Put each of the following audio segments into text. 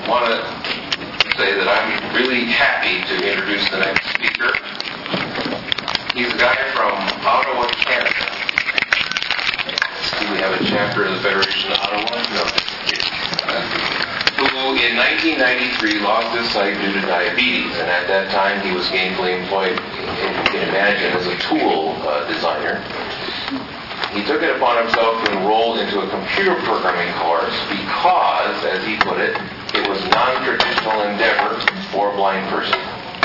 want to say that I'm really happy to introduce the next speaker. He's a guy from Ottawa, Canada. We have a chapter of the Federation of Ottawa. No. Who in 1993 lost his sight due to diabetes, and at that time he was gainfully employed, if you can imagine, as a tool designer. He took it upon himself to enroll into a computer programming course because, as he put it, it was a non-traditional endeavor for a blind person.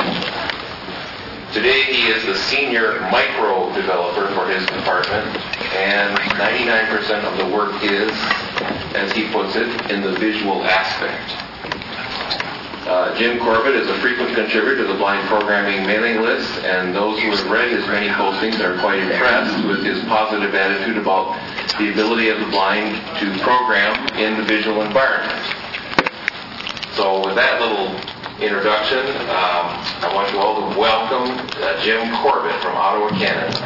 Today he is the senior micro developer for his department, and 99% of the work is, as he puts it, in the visual aspect. Jim Corbett is a frequent contributor to the blind programming mailing list, and those who have read his many postings are quite impressed with his positive attitude about the ability of the blind to program in the visual environment. So with that little introduction, I want you all to welcome Jim Corbett from Ottawa, Canada.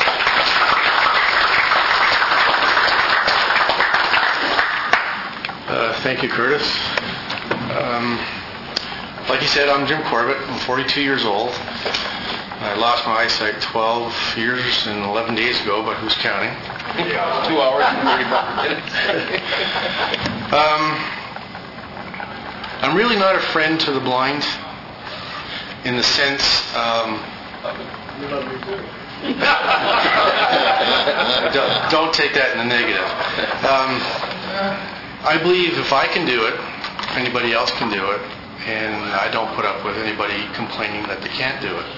Thank you, Curtis. Like you said, I'm Jim Corbett. I'm 42 years old. I lost my eyesight 12 years and 11 days ago, but who's counting? 2 hours and 35 minutes. I'm really not a friend to the blind in the sense... don't take that in the negative. I believe if I can do it, anybody else can do it, and I don't put up with anybody complaining that they can't do it.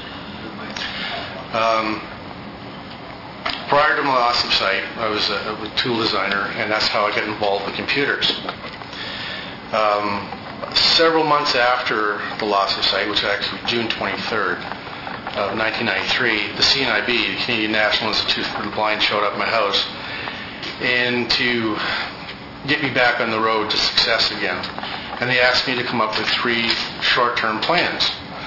Prior to my loss of sight, I was a tool designer, and that's how I got involved with computers. Several months after the loss of sight, which was actually June 23rd of 1993, the CNIB, the Canadian National Institute for the Blind, showed up at my house and to get me back on the road to success again. And they asked me to come up with 3 short-term plans.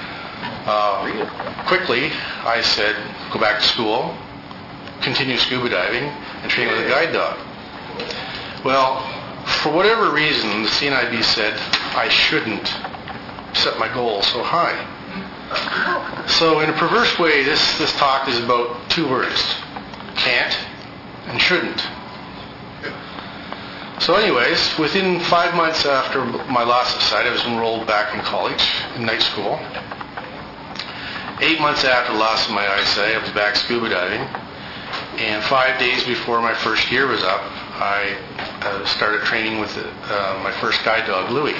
Quickly, I said, go back to school, continue scuba diving, and train with a guide dog. Well, for whatever reason, the CNIB said I shouldn't set my goals so high. So in a perverse way, this talk is about 2 words, can't and shouldn't. So anyways, within 5 months after my loss of sight, I was enrolled back in college, in night school. 8 months after the loss of my eyesight, I was back scuba diving. And 5 days before my first year was up, I started training with my first guide dog, Louie.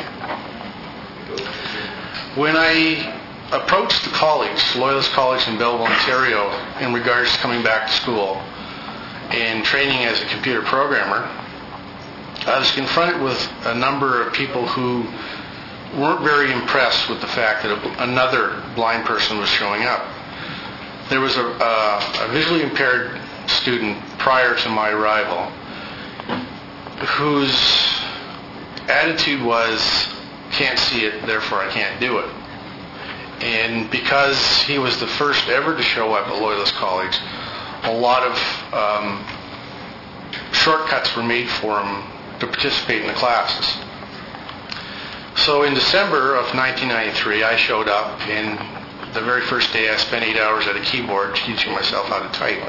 When I approached the college, Loyalist College in Belleville, Ontario, in regards to coming back to school and training as a computer programmer, I was confronted with a number of people who weren't very impressed with the fact that another blind person was showing up. There was a visually impaired student prior to my arrival whose attitude was, can't see it, therefore I can't do it. And because he was the first ever to show up at Loyalist College, a lot of shortcuts were made for him to participate in the classes. So in December of 1993, I showed up, and the very first day I spent 8 hours at a keyboard teaching myself how to type.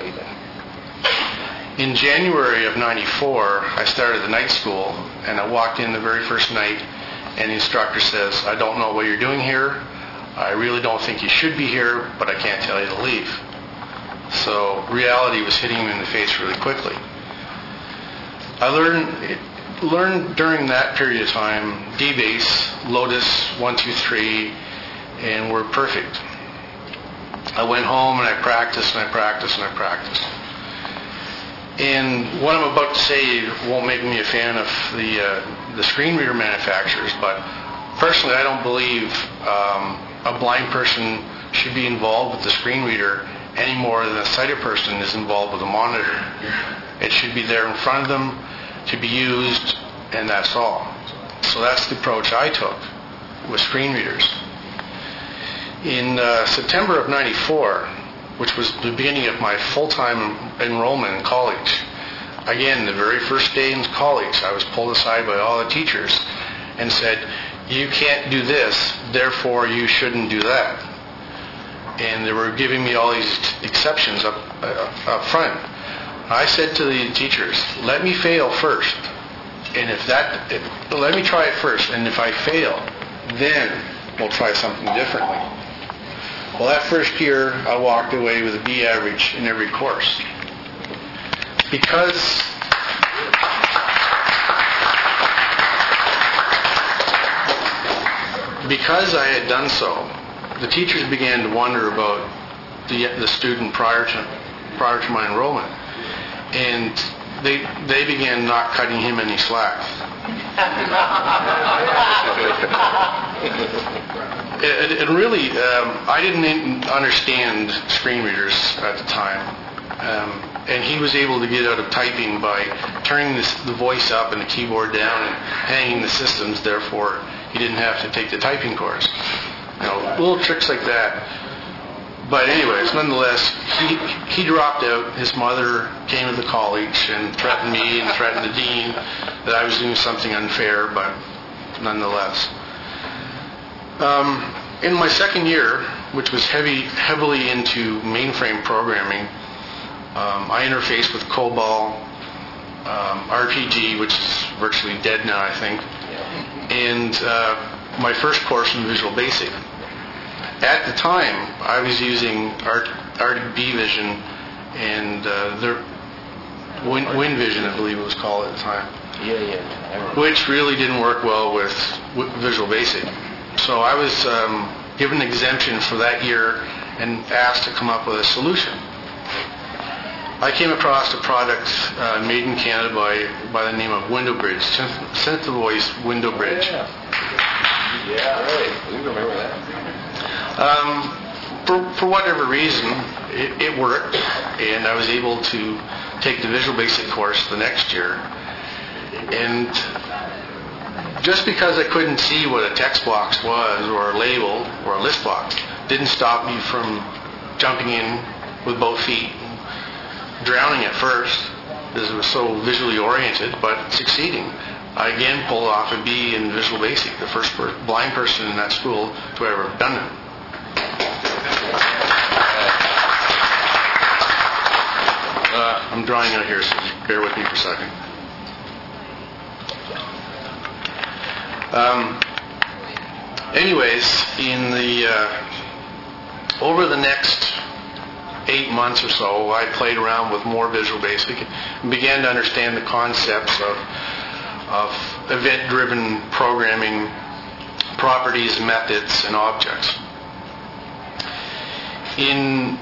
In January of 94, I started the night school, and I walked in the very first night, and the instructor says, I don't know what you're doing here. I really don't think you should be here, but I can't tell you to leave. So reality was hitting me in the face really quickly. I learned during that period of time D-Base, Lotus, 1, 2, 3, and were perfect. I went home and I practiced and I practiced and I practiced. And what I'm about to say won't make me a fan of the screen reader manufacturers, but personally I don't believe a blind person should be involved with the screen reader any more than a sighted person is involved with a monitor. It should be there in front of them to be used, and that's all. So that's the approach I took with screen readers. In September of 94, which was the beginning of my full-time enrollment in college, again, the very first day in college, I was pulled aside by all the teachers and said, you can't do this, therefore you shouldn't do that. And they were giving me all these exceptions up front. I said to the teachers, let me fail first. And let me try it first. And if I fail, then we'll try something differently. Well, that first year, I walked away with a B average in every course. Because I had done so, the teachers began to wonder about the student prior to my enrollment, and they began not cutting him any slack. It really, I didn't understand screen readers at the time, and he was able to get out of typing by turning the voice up and the keyboard down and hanging the systems. Therefore, he didn't have to take the typing course. Little tricks like that. But anyways, nonetheless, he dropped out. His mother came to the college and threatened me and threatened the dean that I was doing something unfair, but nonetheless. In my second year, which was heavily into mainframe programming, I interfaced with COBOL, RPG, which is virtually dead now, I think, and my first course in Visual Basic. At the time, I was using Arctic Vision and WinVision, I believe it was called at the time. Which really didn't work well with Visual Basic. So I was given an exemption for that year and asked to come up with a solution. I came across a product made in Canada by the name of WindowBridge, Synth-to-Voice WindowBridge. Yeah, right. We remember that. For whatever reason, it worked, and I was able to take the Visual Basic course the next year. And just because I couldn't see what a text box was, or a label, or a list box, didn't stop me from jumping in with both feet, drowning at first, because it was so visually oriented, but succeeding. I again pulled off a B in Visual Basic, the first blind person in that school to ever have done it. I'm drawing out here, so bear with me for a second. Anyways, over the next 8 months or so, I played around with more Visual Basic and began to understand the concepts of event-driven programming, properties, methods, and objects. In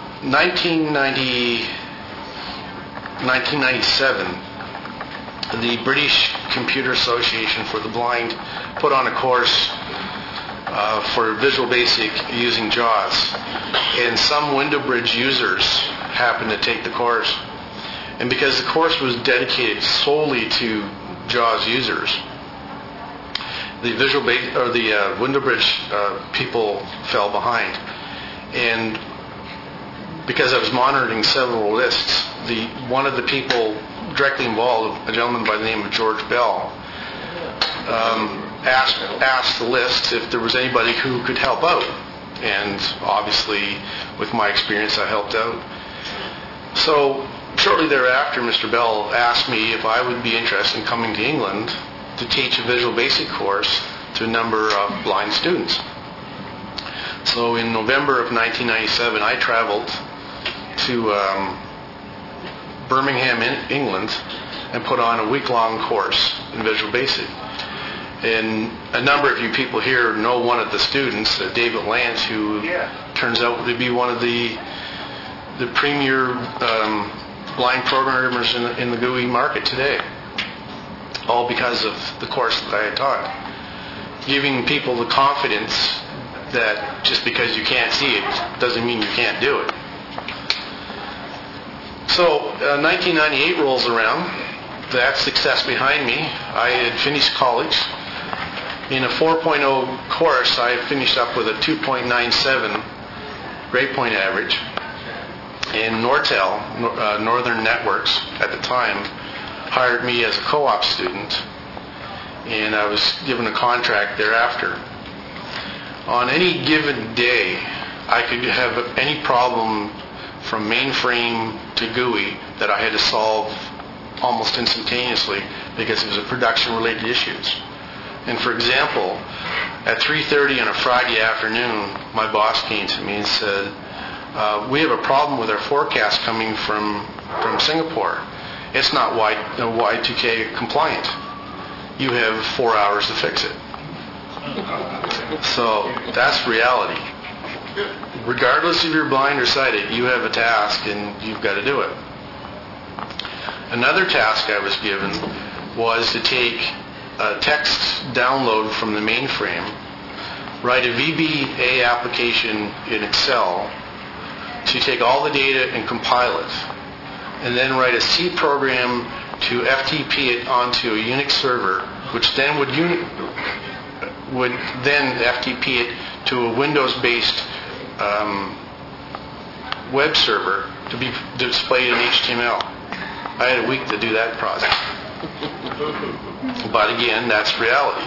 1997, the British Computer Association for the Blind put on a course for Visual Basic using JAWS, and some WindowBridge users happened to take the course. And because the course was dedicated solely to JAWS users, the WindowBridge people fell behind. And because I was monitoring several lists, one of the people directly involved, a gentleman by the name of George Bell, asked the list if there was anybody who could help out. And obviously, with my experience, I helped out. So shortly thereafter, Mr. Bell asked me if I would be interested in coming to England to teach a Visual Basic course to a number of blind students. So in November of 1997, I traveled to Birmingham, England, and put on a week-long course in Visual Basic. And a number of you people here know one of the students, David Lance, who turns out to be one of the premier blind programmers in the GUI market today, all because of the course that I had taught, giving people the confidence that just because you can't see it doesn't mean you can't do it. So 1998 rolls around. That success behind me. I had finished college. In a 4.0 course, I finished up with a 2.97 grade point average. And Nortel, Northern Networks at the time, hired me as a co-op student. and I was given a contract thereafter. On any given day, I could have any problem from mainframe to GUI that I had to solve almost instantaneously because it was a production-related issues. And for example, at 3:30 on a Friday afternoon, my boss came to me and said, we have a problem with our forecast coming from Singapore. It's not Y2K compliant. You have 4 hours to fix it. So that's reality. Regardless if you're blind or sighted, you have a task and you've got to do it. Another task I was given was to take a text download from the mainframe, write a VBA application in Excel to take all the data and compile it, and then write a C program to FTP it onto a Unix server, which then would then FTP it to a Windows-based web server to be displayed in HTML. I had a week to do that process. But again, that's reality.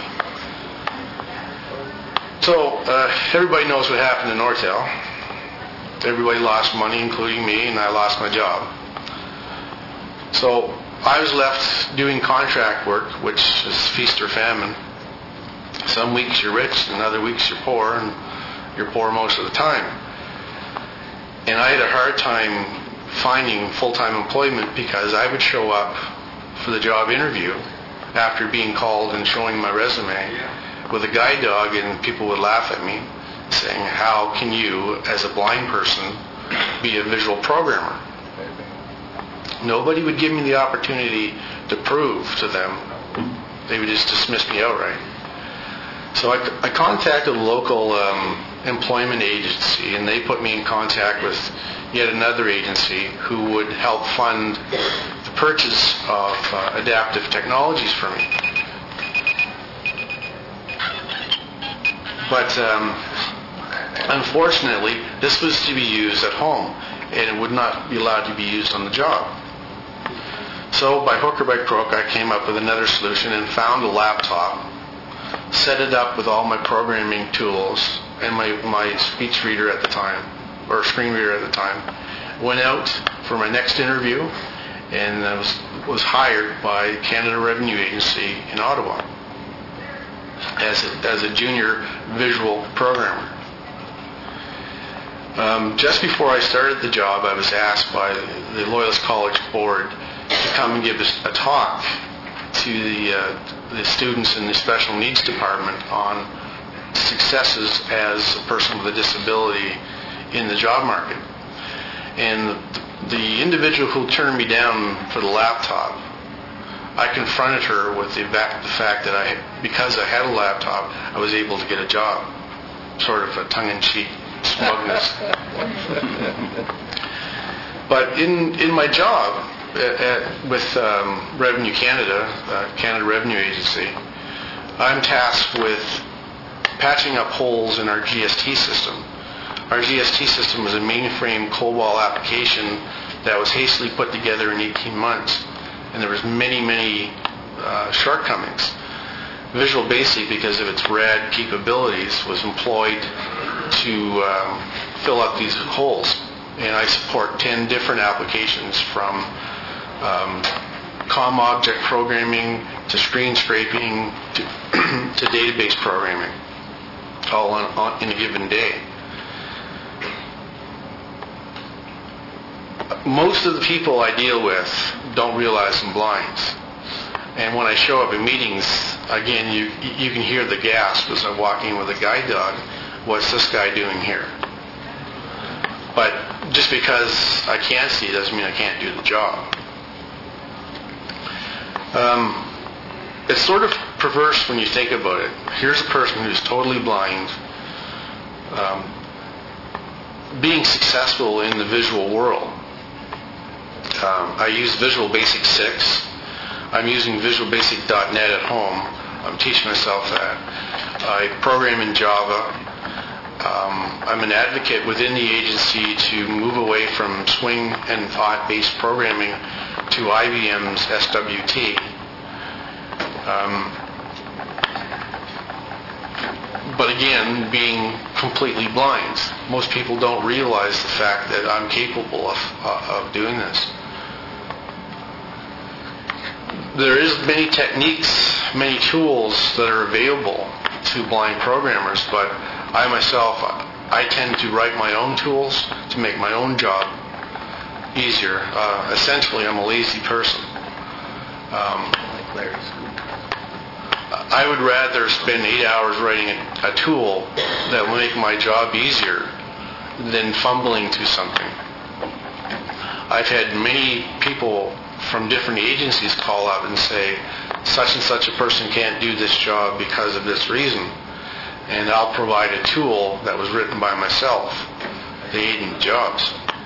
So everybody knows what happened in Nortel. Everybody lost money, including me, and I lost my job. So I was left doing contract work, which is feast or famine. Some weeks you're rich, and other weeks you're poor, and you're poor most of the time. And I had a hard time finding full-time employment because I would show up for the job interview after being called and showing my resume with a guide dog, and people would laugh at me saying, how can you, as a blind person, be a visual programmer? Nobody would give me the opportunity to prove to them. They would just dismiss me outright. So I contacted a local employment agency, and they put me in contact with yet another agency who would help fund the purchase of adaptive technologies for me. But unfortunately, this was to be used at home, and it would not be allowed to be used on the job. So by hook or by crook, I came up with another solution and found a laptop, set it up with all my programming tools and my speech reader at the time, or screen reader at the time. Went out for my next interview, and I was hired by Canada Revenue Agency in Ottawa as a junior visual programmer. Just before I started the job, I was asked by the Loyalist College Board to come and give a talk to the students in the special needs department on successes as a person with a disability in the job market. And the individual who turned me down for the laptop, I confronted her with the fact that because I had a laptop, I was able to get a job. Sort of a tongue-in-cheek smugness. But in my job with Revenue Canada, Canada Revenue Agency, I'm tasked with patching up holes in our GST system. Our GST system was a mainframe COBOL application that was hastily put together in 18 months, and there was many shortcomings. Visual Basic, because of its RAD capabilities, was employed to fill up these holes. And I support 10 different applications, from COM object programming to screen scraping to database programming, all in a given day. Most of the people I deal with don't realize I'm blind. And when I show up in meetings, again, you can hear the gasp as I'm walking with a guide dog. What's this guy doing here? But just because I can't see doesn't mean I can't do the job. It's sort of perverse when you think about it. Here's a person who's totally blind, being successful in the visual world. I use Visual Basic 6. I'm using Visual Basic.net at home. I'm teaching myself that. I program in Java. I'm an advocate within the agency to move away from swing and thought-based programming to IBM's SWT. But again, being completely blind, most people don't realize the fact that I'm capable of doing this. There is many techniques, many tools that are available to blind programmers, but I myself, I tend to write my own tools to make my own job easier. Essentially, I'm a lazy person. I would rather spend 8 hours writing a tool that will make my job easier than fumbling to something. I've had many people from different agencies call up and say, such and such a person can't do this job because of this reason. And I'll provide a tool that was written by myself. They aid in the jobs.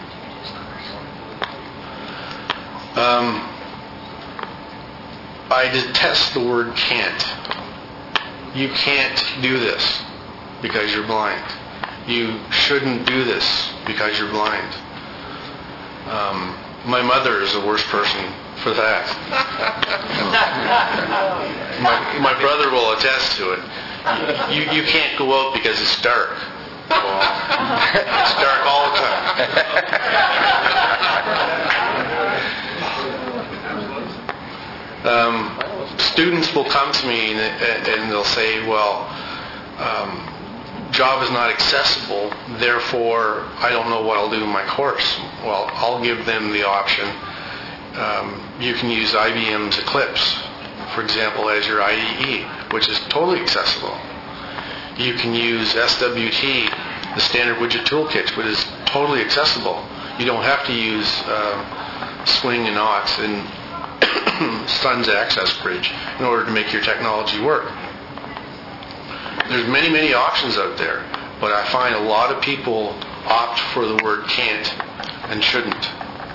I detest the word can't. You can't do this because you're blind. You shouldn't do this because you're blind. My mother is the worst person for that. My brother will attest to it. You can't go out because it's dark. Well, it's dark all the time. Students will come to me and they'll say, well, Java is not accessible, therefore I don't know what I'll do in my course. Well, I'll give them the option. You can use IBM's Eclipse, for example, as your IDE, which is totally accessible. You can use SWT, the standard widget toolkit, which is totally accessible. You don't have to use Swing and Ox and Sun's Access Bridge in order to make your technology work. There's many, many options out there, but I find a lot of people opt for the word can't and shouldn't.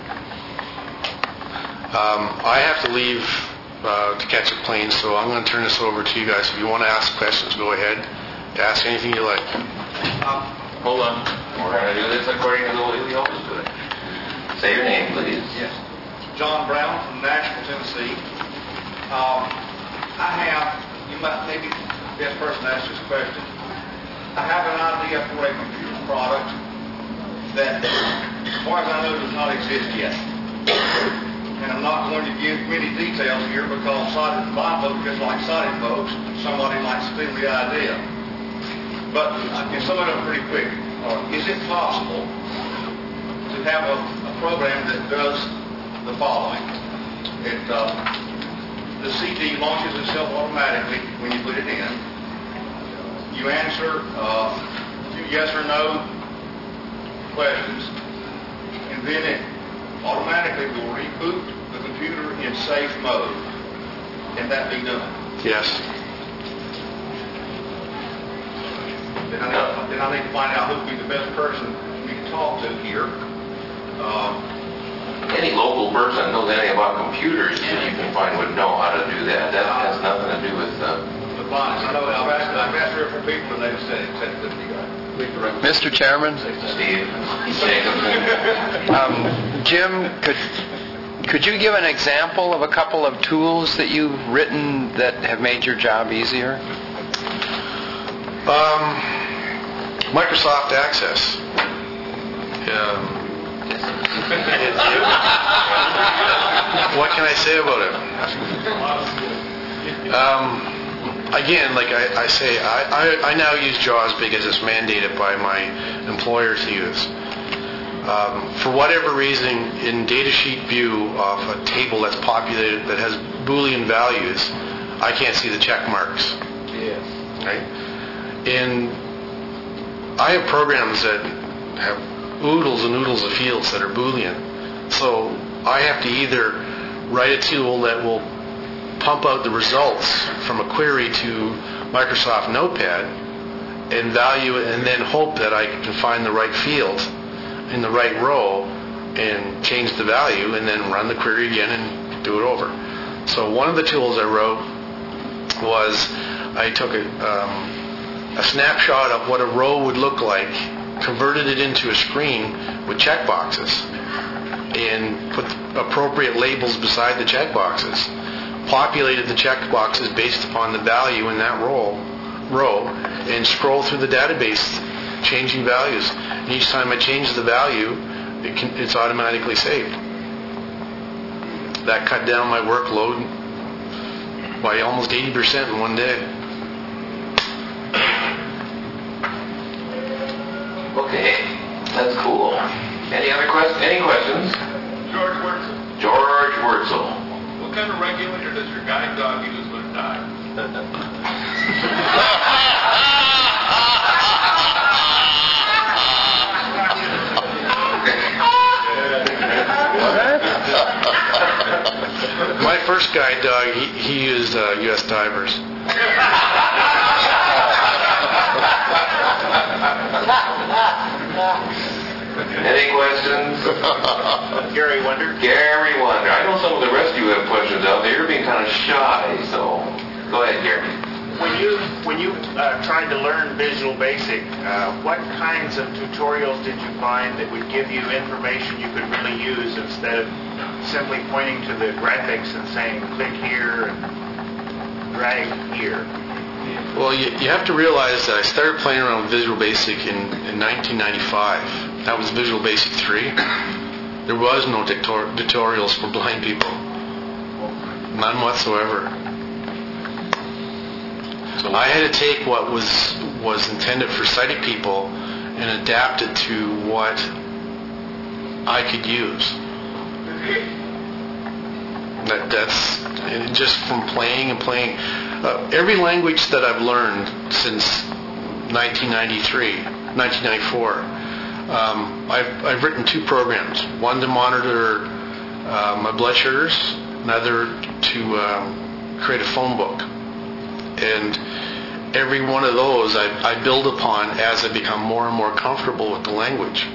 I have to leave to catch a plane, so I'm going to turn this over to you guys. If you want to ask questions, go ahead. Ask anything you like. Hold on. We're going to do this according to the way we always do it. Say your name, please. Yes. John Brown from Nashville, Tennessee. You might maybe be the best person to ask this question. I have an idea for a computer product that, as far as I know, does not exist yet. And I'm not going to give many details here because sighted blind folks, just like sighted folks, somebody might steal the idea. But I can sum it up pretty quick. Is it possible to have a program that does the following? The CD launches itself automatically when you put it in. You answer a few yes or no questions, and then it automatically will reboot the computer in safe mode. Can that be done? Yes. Then I need to find out who would be the best person for me to talk to here. Any local person that knows anything about computers that you can find would know how to do that. That has nothing to do with the blindness. I know I've asked 3 or 4 people and they've said it couldn't be done. Mr. Chairman? Steve Jacobson. Jim, could you give an example of a couple of tools that you've written that have made your job easier? Microsoft Access. What can I say about it? Again, like I say, I now use JAWS because it's mandated by my employer to use. For whatever reason, in datasheet view of a table that's populated that has Boolean values, I can't see the check marks. Yes. Right? And I have programs that have oodles and oodles of fields that are Boolean. So I have to either write a tool that will pump out the results from a query to Microsoft Notepad and value it, and then hope that I can find the right field in the right row and change the value, and then run the query again and do it over. So one of the tools I wrote was I took a snapshot of what a row would look like, converted it into a screen with checkboxes, and put appropriate labels beside the checkboxes, populated the checkboxes based upon the value in that row row and scroll through the database, changing values. And each time I change the value, it's automatically saved. That cut down my workload by almost 80% in one day. Okay, that's cool. Any questions? George Wurzel, George Wurzel. what kind of regulator does your guide dog use when it dies? My first guide dog, he used U.S. divers. Any questions? Gary Wonder. Gary Wonder. I know some of the rest of you have questions out there. You're being kind of shy, so go ahead, Gary. When you tried to learn Visual Basic, what kinds of tutorials did you find that would give you information you could really use instead of simply pointing to the graphics and saying click here and drag here? Well, you have to realize that I started playing around with Visual Basic in 1995. That was Visual Basic 3. There was no tutorials for blind people. None whatsoever. So I had to take what was intended for sighted people and adapt it to what I could use. That's and just from playing and playing. Every language that I've learned since 1994, I've written 2 programs. One to monitor my blood sugars, another to create a phone book. And every one of those I build upon as I become more and more comfortable with the language.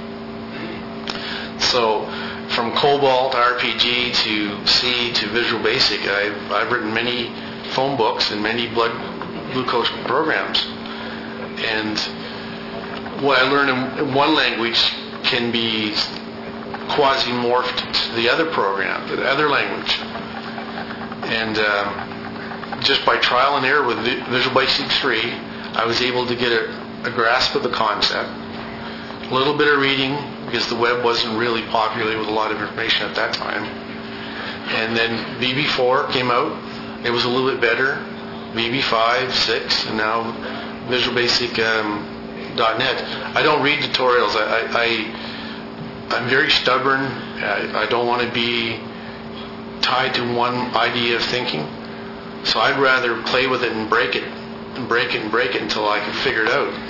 So from COBOL to RPG to C to Visual Basic, I've written many phone books and many blood glucose programs. And what I learn in one language can be quasi-morphed to the other program, the other language. And just by trial and error with Visual Basic 3, I was able to get a grasp of the concept. A little bit of reading, because the web wasn't really populated with a lot of information at that time. And then VB4 came out. It was a little bit better. VB5, 6, and now Visual Basic .NET. I don't read tutorials. I'm very stubborn. I don't want to be tied to one idea of thinking. So I'd rather play with it and break it and break it and break it until I can figure it out.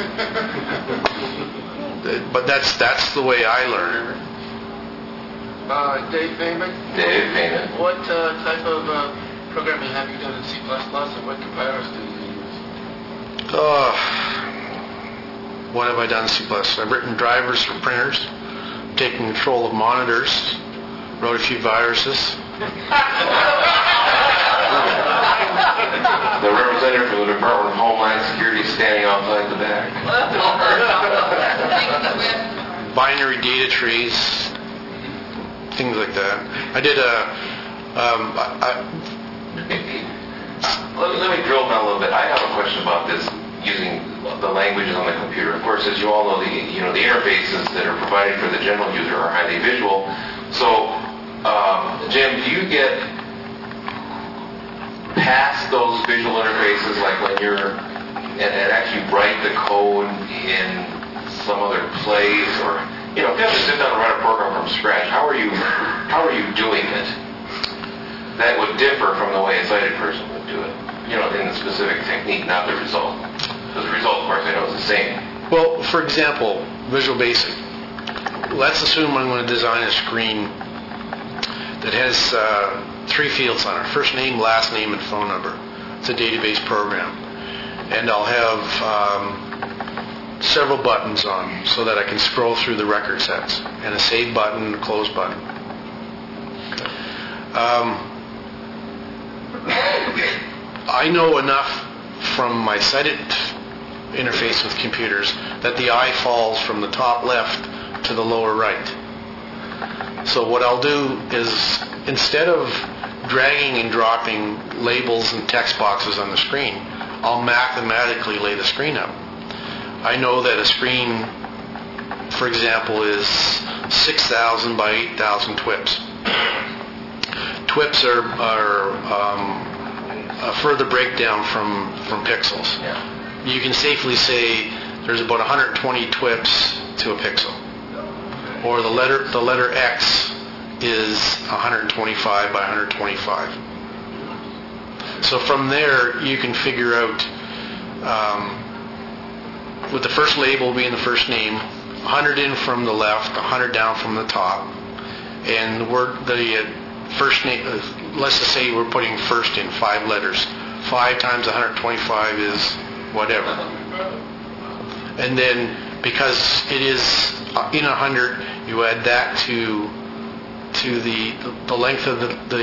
But that's the way I learn. Dave Payman. Dave Payman. What type of programming have you done in C++ and what compilers do you use? What have I done in C++? I've written drivers for printers, taken control of monitors, wrote a few viruses. The representative from the Department of Homeland Security standing outside the back. Binary data trees, things like that. I did Let me drill down a little bit. I have a question about this, using the languages on the computer. Of course, as you all know, the interfaces that are provided for the general user are highly visual. So, Jim, do you get past those visual interfaces, like when you're and actually write the code in some other place, or if you have to sit down and write a program from scratch, how are you doing it? That would differ from the way a sighted person would do it. In the specific technique, not the result. Because the result, of course, I know is the same. Well, for example, Visual Basic. Let's assume I'm going to design a screen that has 3 fields on it: first name, last name, and phone number. It's a database program. And I'll have several buttons on so that I can scroll through the record sets, and a save button and a close button. I know enough from my sighted interface with computers that the eye falls from the top left to the lower right. So what I'll do is, instead of dragging and dropping labels and text boxes on the screen, I'll mathematically lay the screen out. I know that a screen, for example, is 6,000 by 8,000 TWIPs. TWIPs are a further breakdown from pixels. You can safely say there's about 120 TWIPs to a pixel. Or the letter X is 125 by 125. So from there, you can figure out, with the first label being the first name, 100 in from the left, 100 down from the top, and the first name, let's just say we're putting first in 5 letters. 5 times 125 is whatever. And then, because it is in 100, you add that to the length of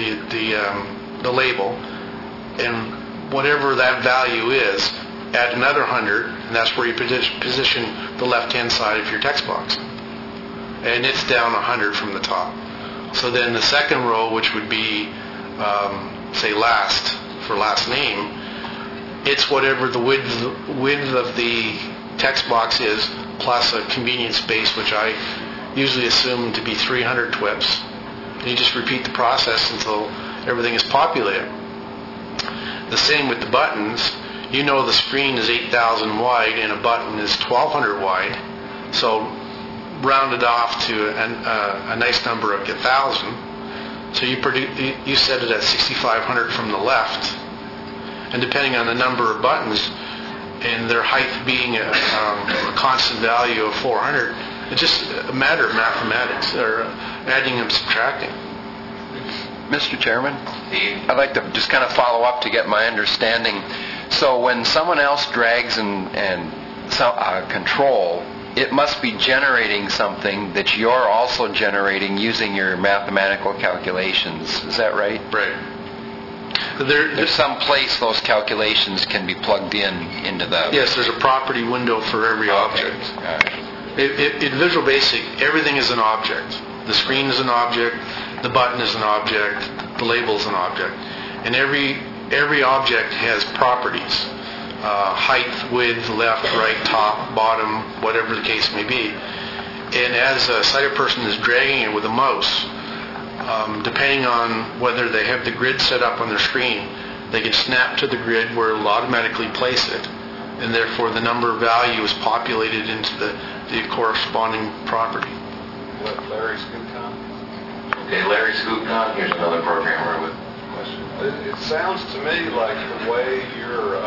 the label, and whatever that value is, add another 100, and that's where you position the left-hand side of your text box. And it's down 100 from the top. So then the second row, which would be, say, last, for last name, it's whatever the width of the text box is, plus a convenience space, which I usually assume to be 300 TWIPs. And you just repeat the process until everything is populated. The same with the buttons. You know the screen is 8,000 wide and a button is 1,200 wide. So rounded off to a nice number of 1,000. So you set it at 6,500 from the left. And depending on the number of buttons and their height being a constant value of 400, it's just a matter of mathematics, or adding and subtracting. Mr. Chairman, I'd like to just kind of follow up to get my understanding. So when someone else drags and control, it must be generating something that you're also generating using your mathematical calculations. Is that right? Right. There's some place those calculations can be plugged into the... Yes, there's a property window for every object. In Visual Basic, everything is an object. The screen is an object, the button is an object, the label is an object. And every object has properties. Height, width, left, right, top, bottom, whatever the case may be. And as a sighted person is dragging it with a mouse, depending on whether they have the grid set up on their screen, they can snap to the grid where it will automatically place it, and therefore the number value is populated into the corresponding property. Let Larry Scootcon. Okay, Larry Scootcon, here's another programmer with a question. It sounds to me like the way you're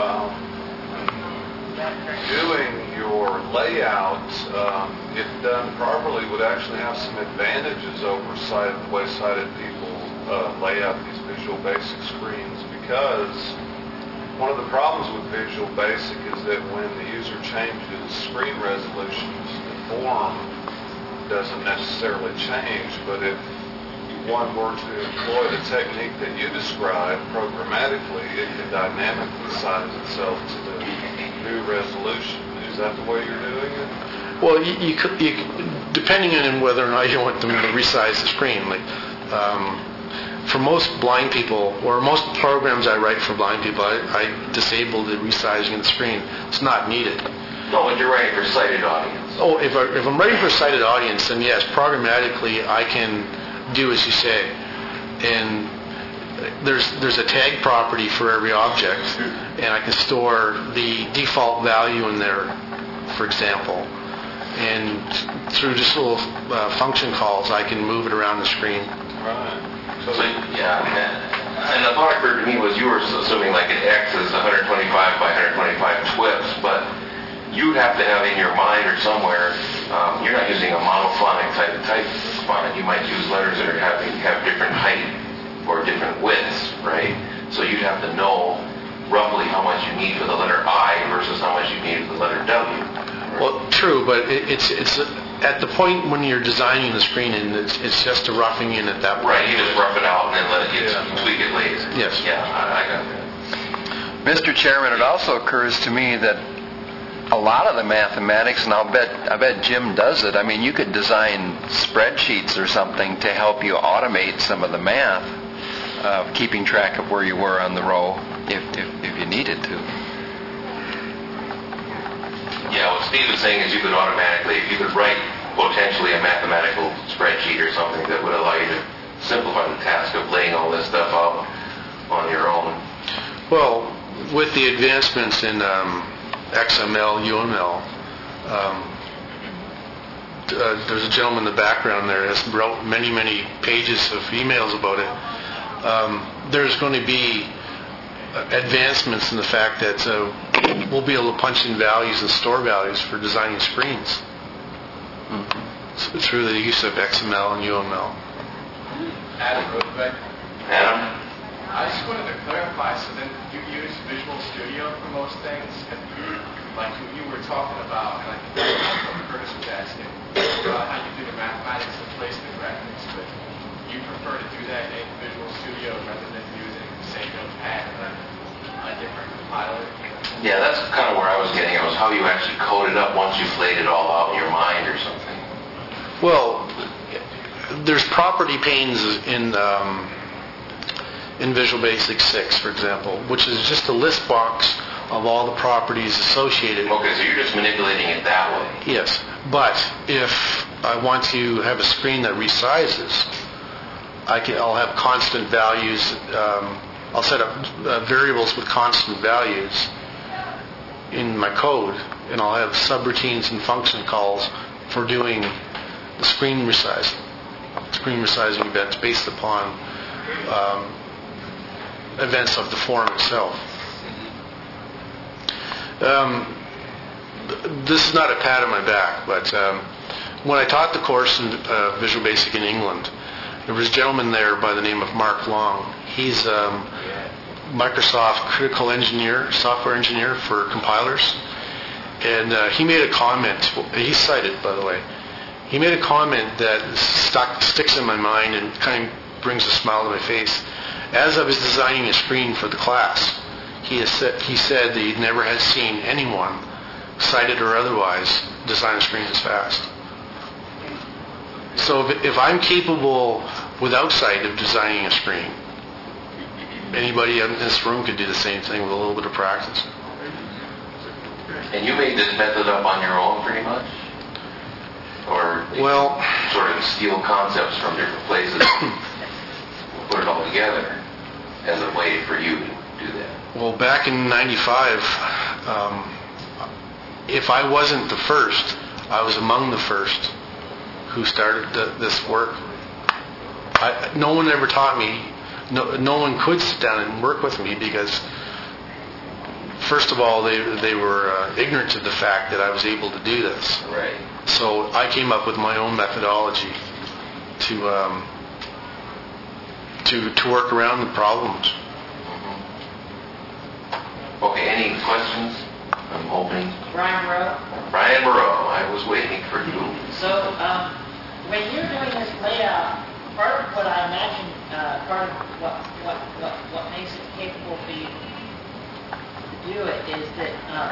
doing your layout, if done properly, would actually have some advantages over the way sighted people lay out these Visual Basic screens, because one of the problems with Visual Basic is that when the user changes screen resolutions, the form doesn't necessarily change, but if one were to employ the technique that you described programmatically, it could dynamically size itself to the new resolution. Is that the way you're doing it? Well, you depending on whether or not you want them to resize the screen. Like, for most blind people, or most programs I write for blind people, I disable the resizing of the screen. It's not needed. No, but you're writing for sighted audience. Oh, if I'm writing for a sighted audience, then yes, programmatically I can do as you say. And there's a tag property for every object, and I can store the default value in there, for example. And through just little function calls, I can move it around the screen. Right. So, yeah, and the thought occurred to me was you were assuming like an X is 125 by 125 TWIPs, but you'd have to have in your mind or somewhere, you're not using a monophonic type font. You might use letters that have different height or different widths, right? So you'd have to know roughly how much you need for the letter I versus how much you need for the letter W. Well, true, but it's at the point when you're designing the screen, and it's just a roughing in at that point. Right, you just rough it out and then let it tweak it later. Yes. Yeah, I got that. Mr. Chairman, it also occurs to me that a lot of the mathematics, and I bet Jim does it. I mean, you could design spreadsheets or something to help you automate some of the math. of keeping track of where you were on the row if you needed to. Yeah, what Steve is saying is you could write potentially a mathematical spreadsheet or something that would allow you to simplify the task of laying all this stuff out on your own. Well, with the advancements in XML, UML, there's a gentleman in the background there that's wrote many, many pages of emails about it. There's going to be advancements in the fact that we'll be able to punch in values and store values for designing screens through the use of XML and UML. Adam Rothbeck. Adam? I just wanted to clarify, so then you use Visual Studio for most things? And like you were talking about, and I think that's what Curtis was asking, about how you do the mathematics and placement graphics, but you prefer to do that in Visual Studio rather than using, say, Notepad or a different compiler? Yeah, that's kind of where I was getting at, was how you actually code it up once you've laid it all out in your mind or something. Well, there's property panes in Visual Basic 6, for example, which is just a list box of all the properties associated. Okay, so you're just manipulating it that way. Yes, but if I want to have a screen that resizes, I'll have constant values. I'll set up variables with constant values in my code, and I'll have subroutines and function calls for doing the screen resizing events based upon events of the form itself. This is not a pat on my back, but when I taught the course in Visual Basic in England, there was a gentleman there by the name of Mark Long. He's Microsoft critical engineer, software engineer for compilers, and he made a comment. He's cited, by the way. He made a comment that sticks in my mind and kind of brings a smile to my face. As I was designing a screen for the class, he said that he never had seen anyone, sighted or otherwise, design a screen as fast. So if I'm capable without sight of designing a screen, anybody in this room could do the same thing with a little bit of practice. And you made this method up on your own pretty much? Or well, sort of steal concepts from different places, put it all together as a way for you to do that? Well, back in '95, if I wasn't the first, I was among the first who started this work. No one ever taught me. No one could sit down and work with me because, first of all, they were ignorant of the fact that I was able to do this. Right. So I came up with my own methodology to work around the problems. Okay, any questions? I'm opening. Brian Moreau. Brian Moreau, I was waiting for you. So, when you're doing this layout, part of what I imagine, part of what makes it capable for you to do it is that,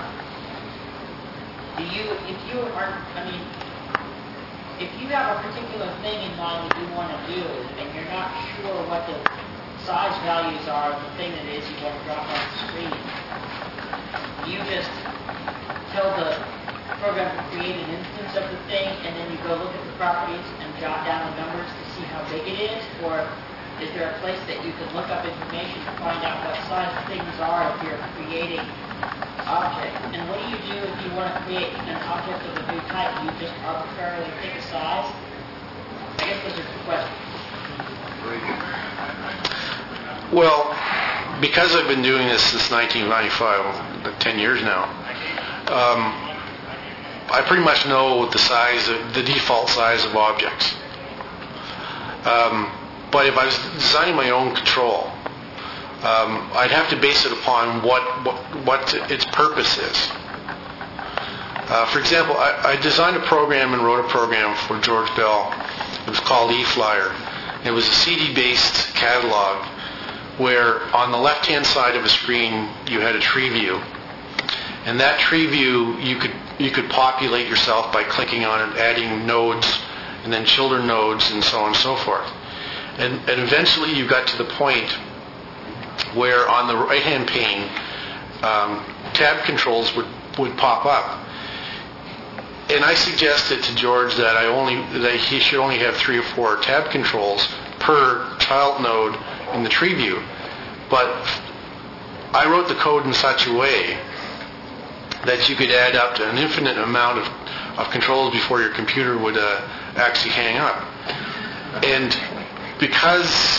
if you have a particular thing in mind that you want to do, and you're not sure what the size values are of the thing that is you want to drop on the screen, you just tell the program to create an instance of the thing, and then you go look at the properties and jot down the numbers to see how big it is? Or is there a place that you can look up information to find out what size things are if you're creating objects? And what do you do if you want to create an object of a new type? Do you just arbitrarily pick a size? I guess those are two questions. Well, because I've been doing this since 1995, 10 years now, I pretty much know the default size of objects. But if I was designing my own control, I'd have to base it upon what its purpose is. For example, I designed a program and wrote a program for George Bell. It was called eFlyer. It was a CD-based catalog where on the left-hand side of a screen you had a tree view. And that tree view you could populate yourself by clicking on it, adding nodes, and then children nodes, and so on and so forth. And eventually you got to the point where on the right-hand pane, tab controls would pop up. And I suggested to George that he should only have 3 or 4 tab controls per child node in the tree view. But I wrote the code in such a way that you could add up to an infinite amount of controls before your computer would actually hang up. And because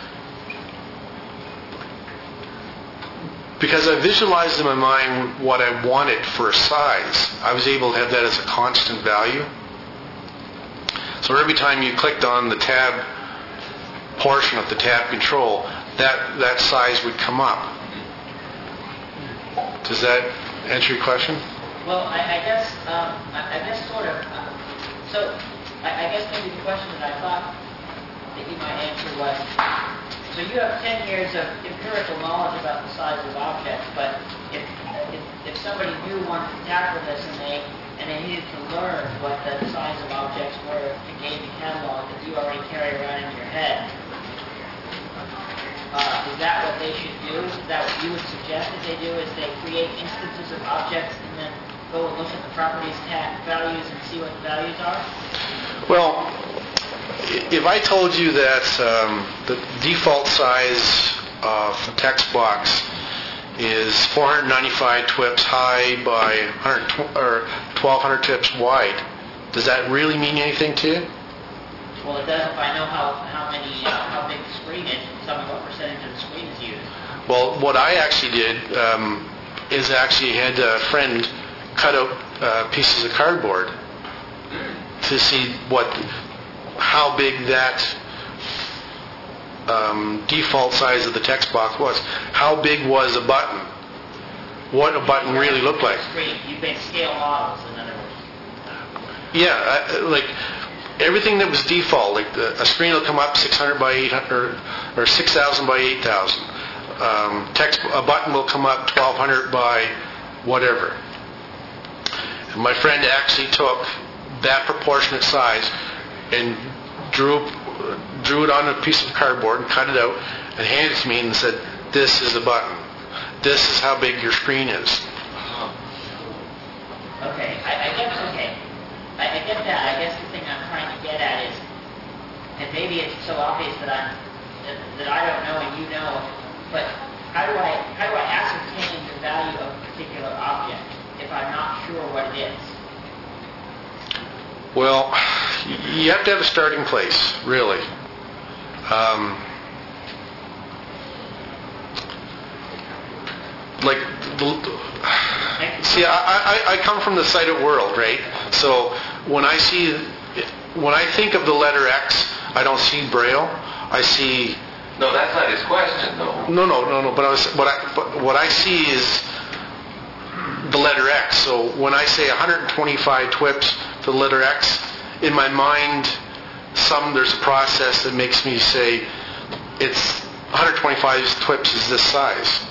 I visualized in my mind what I wanted for a size, I was able to have that as a constant value. So every time you clicked on the tab portion of the tab control, that size would come up. Does that answer your question? Well, I guess sort of. So I guess maybe the question that I thought that you might answer was, so you have 10 years of empirical knowledge about the size of objects, but if somebody new wanted to tackle this and they needed to learn what the size of objects were to gain the catalog that you already carry around in your head, is that what they should do? Is that what you would suggest that they do? Is they create instances of objects and then go and look at the properties values and see what the values are? Well, if I told you that the default size of a text box is 495 TWIPs high by 1,200 TWIPs wide, does that really mean anything to you? Well, it does if I know how big the screen is, and tell me what percentage of the screen is used. Well, what I actually did is actually had a friend cut out pieces of cardboard to see how big that default size of the text box was. How big was a button? What a button really looked like. You made scale models, in other words. Yeah, like everything that was default, like a screen will come up 600 by 800 or 6,000 by 8,000. A button will come up 1,200 by whatever. And my friend actually took that proportionate size and drew it on a piece of cardboard and cut it out and handed it to me and said, "This is a button. This is how big your screen is." Okay, I get that. I guess the thing I'm trying to get at is, and maybe it's so obvious that I don't know and you know, but how do I ascertain the value of a particular object if I'm not sure what it is? Well, you have to have a starting place, really. See, I come from the sighted world, right? So when I think of the letter X, I don't see Braille. I see. No, that's not his question, though. No. But what I see is the letter X. So when I say 125 TWIPs for the letter X, in my mind, there's a process that makes me say it's 125 TWIPs is this size.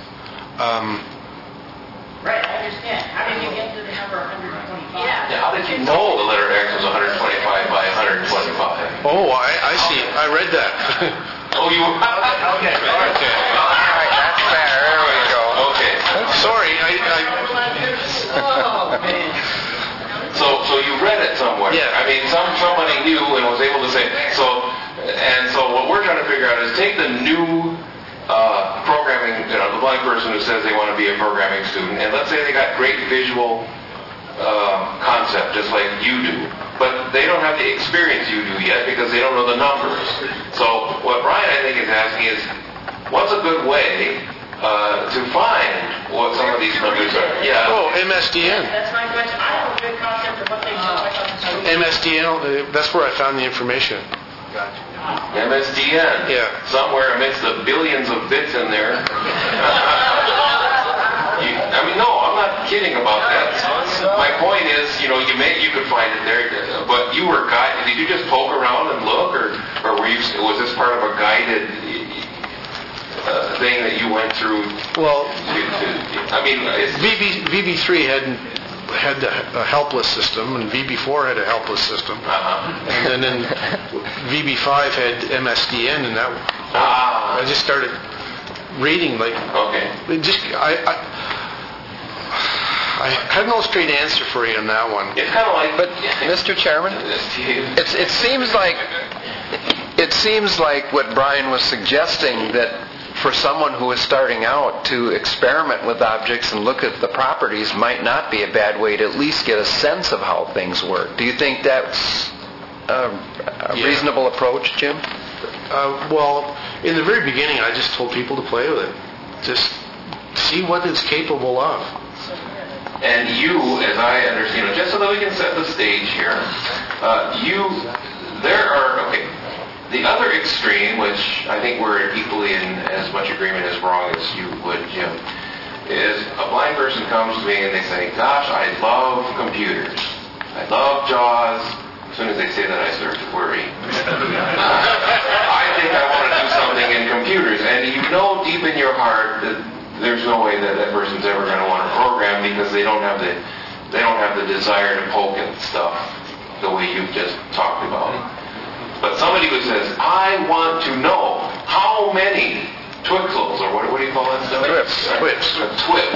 Right, I understand. How did you get to the number 125? Yeah, how did you know the letter X was 125 by 125? Oh, I see. I read that. Oh, you... Okay. All right, that's fair. There we go. Okay. Sorry, So you read it somewhere. Yeah. I mean, somebody knew and was able to say. So what we're trying to figure out is take the new programming, the blind person who says they want to be a programming student, and let's say they got great visual concept, just like you do, but they don't have the experience you do yet because they don't know the numbers. So what Brian, I think, is asking is, what's a good way to find what some of these numbers are? Yeah. Oh, MSDN. That's my question. I have a good concept of what they look like. MSDN, that's where I found the information. Gotcha. MSDN. Yeah. Somewhere amidst the billions of bits in there. No, I'm not kidding about that. My point is, you could find it there, but you were guided. Did you just poke around and look, or was this part of a guided thing that you went through? Well, VB3 had a helpless system, and VB4 had a helpless system. And then VB5 had MSDN, and that I just started reading like it just I have no straight answer for you on that one. It's kind of like, But, Mr. Chairman, it seems like what Brian was suggesting, that for someone who is starting out to experiment with objects and look at the properties might not be a bad way to at least get a sense of how things work. Do you think that's a reasonable approach, Jim? Well, in the very beginning, I just told people to play with it. Just see what it's capable of. and you, as I understand it, just so that we can set the stage here, the other extreme, which I think we're equally in as much agreement as wrong as you would, Jim, is a blind person comes to me and they say, gosh, I love computers. I love JAWS. As soon as they say that, I start to worry. I think I want to do something in computers. And you know deep in your heart that there's no way that that person's ever going to want to program, because they don't have the desire to poke at stuff the way you've just talked about. But somebody who says, I want to know how many twixels, or what do you call that stuff? Twips. A twip.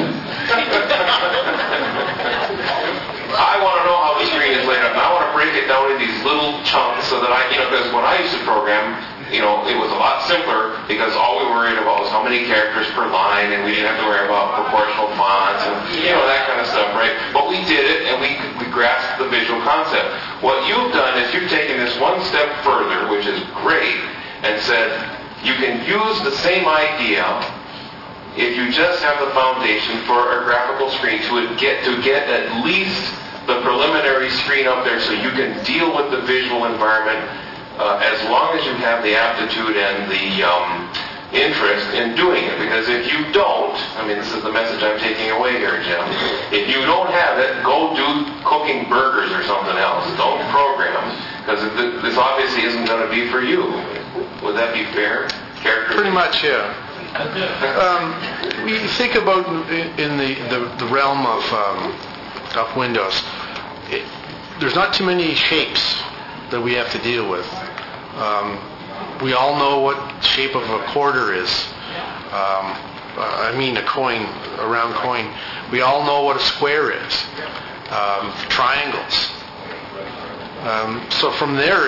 I want to know how the screen is laid out, and I want to break it down in these little chunks so that because when I used to program, it was a lot simpler, because all we worried about was how many characters per line, and we didn't have to worry about proportional fonts and that kind of stuff, right? But we did it, and we grasped the visual concept. What you've done is you've taken this one step further, which is great, and said you can use the same idea if you just have the foundation for a graphical screen to get at least the preliminary screen up there, so you can deal with the visual environment. As long as you have the aptitude and the interest in doing it. Because if you don't, this is the message I'm taking away here, Jim. If you don't have it, go do cooking burgers or something else. Don't program, because this obviously isn't going to be for you. Would that be fair? Pretty much, yeah. We think about in the realm of Windows, there's not too many shapes that we have to deal with. We all know what shape of a quarter is. A coin, a round coin. We all know what a square is. Triangles. So from there,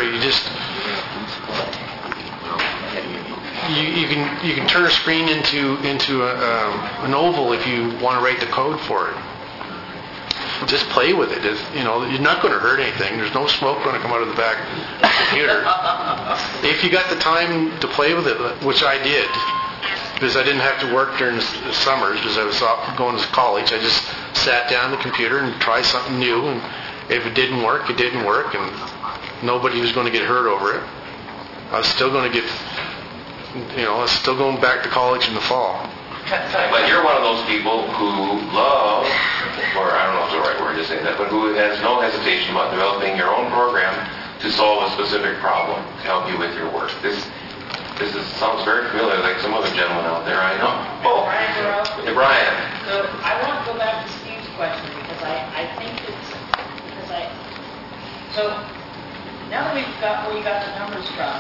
you can turn a screen into an oval if you want to write the code for it. Just play with it. You're not going to hurt anything. There's no smoke going to come out of the back of the computer. If you got the time to play with it, which I did, because I didn't have to work during the summers because I was going to college, I just sat down at the computer and tried something new, and if it didn't work, it didn't work, and nobody was going to get hurt over it. I was still going to I was still going back to college in the fall. But you're one of those people who love, or I don't know if it's the right word to say that, but who has no hesitation about developing your own program to solve a specific problem to help you with your work. This sounds very familiar, like some other gentleman out there I know. Oh, Brian. Hey, Brian. So I want to go back to Steve's question, because I think so now that we've got where you got the numbers from,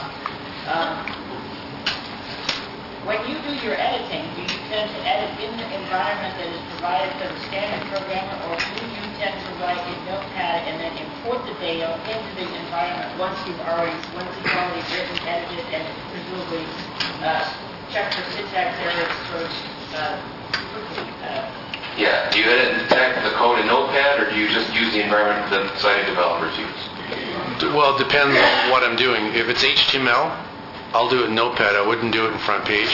when you do your editing, do you tend to edit in the environment that is provided for the standard programmer, or do you tend to write in Notepad and then import the data into the environment once it's already written, edited, and presumably check for syntax errors for quickly? Yeah. Do you edit and detect the code in Notepad, or do you just use the environment that sighted developers use? Well, it depends on what I'm doing. If it's HTML, I'll do it in Notepad. I wouldn't do it in Front Page.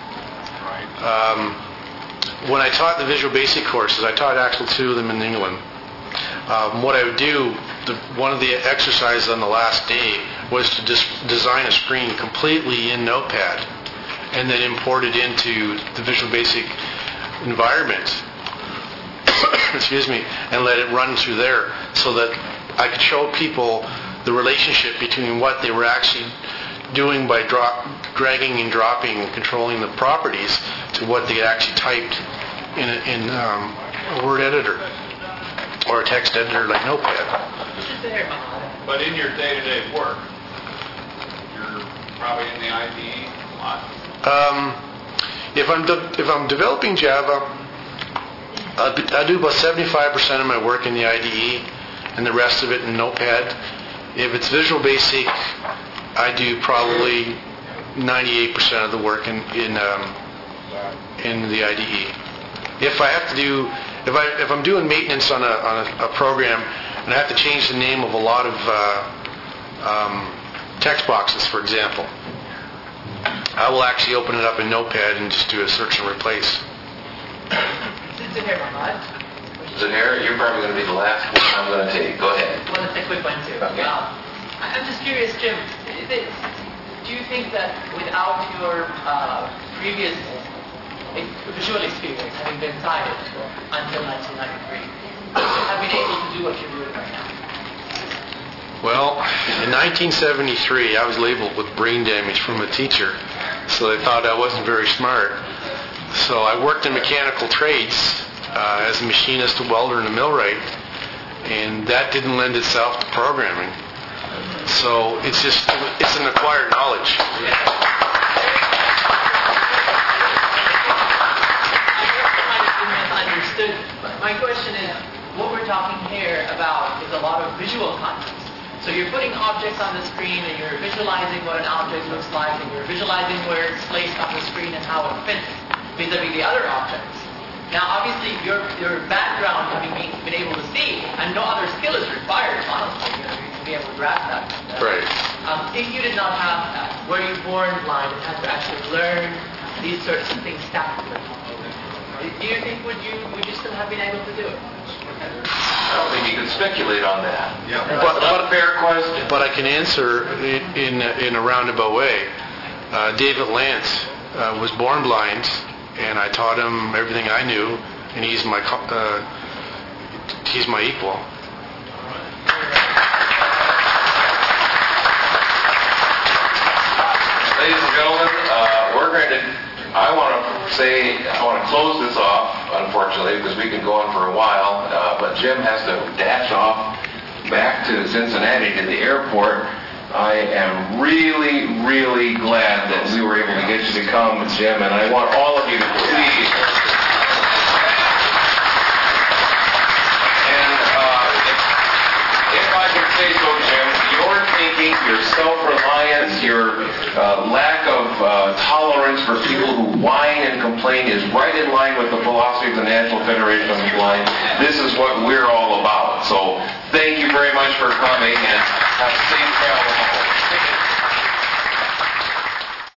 When I taught the Visual Basic courses, I taught actually 2 of them in England. What I would do, one of the exercises on the last day was to design a screen completely in Notepad and then import it into the Visual Basic environment. Excuse me, and let it run through there so that I could show people the relationship between what they were actually doing by dragging and dropping and controlling the properties to what they actually typed in a word editor. or a text editor like Notepad. But in your day-to-day work, you're probably in the IDE a lot. If I'm developing Java, I do about 75% of my work in the IDE and the rest of it in Notepad. If it's Visual Basic, I do probably 98% of the work in the IDE. If I'm doing maintenance on a program and I have to change the name of a lot of text boxes, for example, I will actually open it up in Notepad and just do a search and replace. Zahair, you're probably going to be the last one I'm going to take. Go ahead. Well, it's a quick one too. Okay. I'm just curious, Jim, do you think that without your previous visual experience, having been sighted until 1993, have been able to do what you're doing right now? Well, in 1973, I was labeled with brain damage from a teacher, so they thought I wasn't very smart. So I worked in mechanical trades as a machinist, a welder, and a millwright, and that didn't lend itself to programming. So it's an acquired knowledge. Misunderstood. My question is, what we're talking here about is a lot of visual content. So you're putting objects on the screen and you're visualizing what an object looks like and you're visualizing where it's placed on the screen and how it fits vis-a-vis the other objects. Now obviously your background having been able to see, and no other skill is required, honestly, to be able to grasp that. Right. If you did not have that, were you born blind and had to actually learn these sorts of things tactically? Do you think would you still have been able to do it? I don't think you can speculate on that. Yeah. That's not a fair question. But I can answer in a roundabout way. David Lance was born blind, and I taught him everything I knew, and he's my equal. Ladies and gentlemen, I want to close this off, unfortunately, because we can go on for a while, but Jim has to dash off back to Cincinnati to the airport. I am really, really glad that we were able to get you to come, Jim, and I want all of you to please. And if I can say so, Jim, your thinking, your self-reliance, your lack of tolerance for people who whine and complain is right in line with the philosophy of the National Federation of the Blind. This is what we're all about. So thank you very much for coming, and have safe travel home.